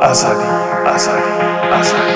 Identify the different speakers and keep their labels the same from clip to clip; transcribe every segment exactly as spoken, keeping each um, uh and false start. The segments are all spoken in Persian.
Speaker 1: ازلی ازلی ازلی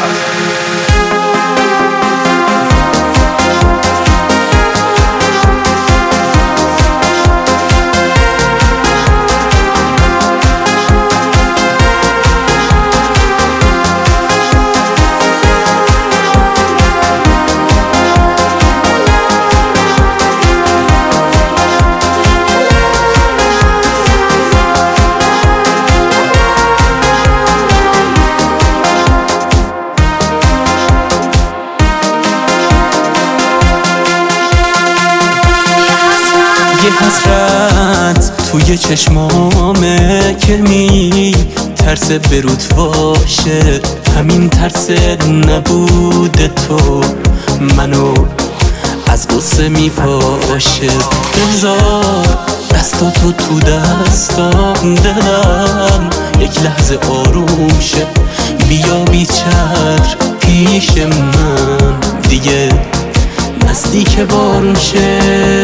Speaker 2: یه حسرت توی چشمامه که می ترس برود باشه، همین ترس نبوده تو منو از غصه می پاشه. بذار دستاتو تو دستام، دلم یک لحظه آروم شه. بیا بی چتر پیش من، دیگه نزدیک بارون شه.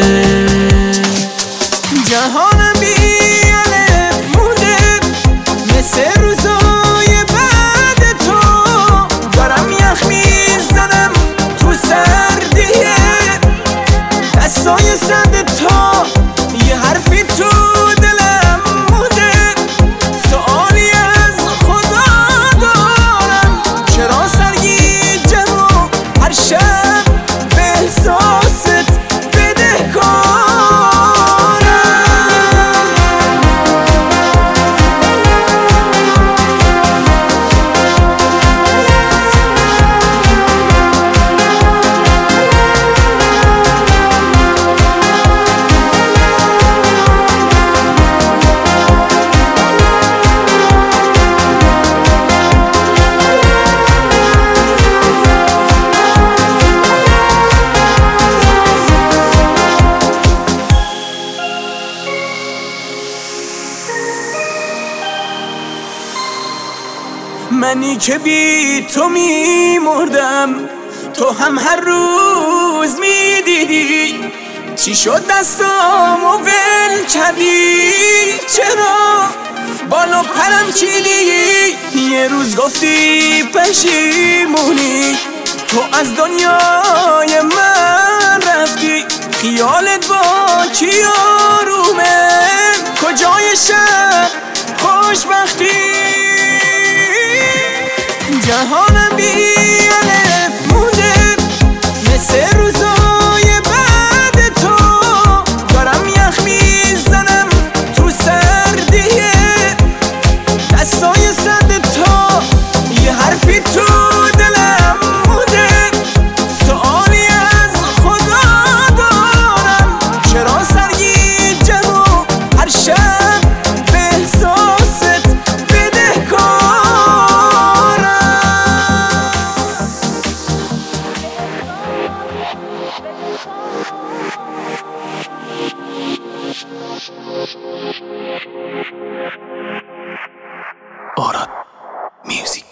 Speaker 3: جهانم بی الف مونده مثل روزای بعد تو. دارم یخ میزنم تو سردیه دستای سرد تو. یه حرفی تو دلم مونده، سوالی از خدا دارم. چرا سرگیجم و هر شب به احساست بدهکارم؟ منی که بی تو می مردم، تو هم هر روز می دیدی. چی شد دستامو ول کردی؟ چرا بالو پرم چیدی؟ یه روز گفتی پشیمونی، تو از دنیای من رفتی. خیالت با کی آرومه؟ کجای شب خوشبختی؟ جهانم بی الف مونده مثل روزای بعد تو. دارم یخ میزنم تو سردیه دستای سرد تو. یه حرفی تو دلم مونده، سوالی از خدا دارم. چرا سرگیجم و هر شب به احساست بدهکارم؟
Speaker 2: آراد میوزیک.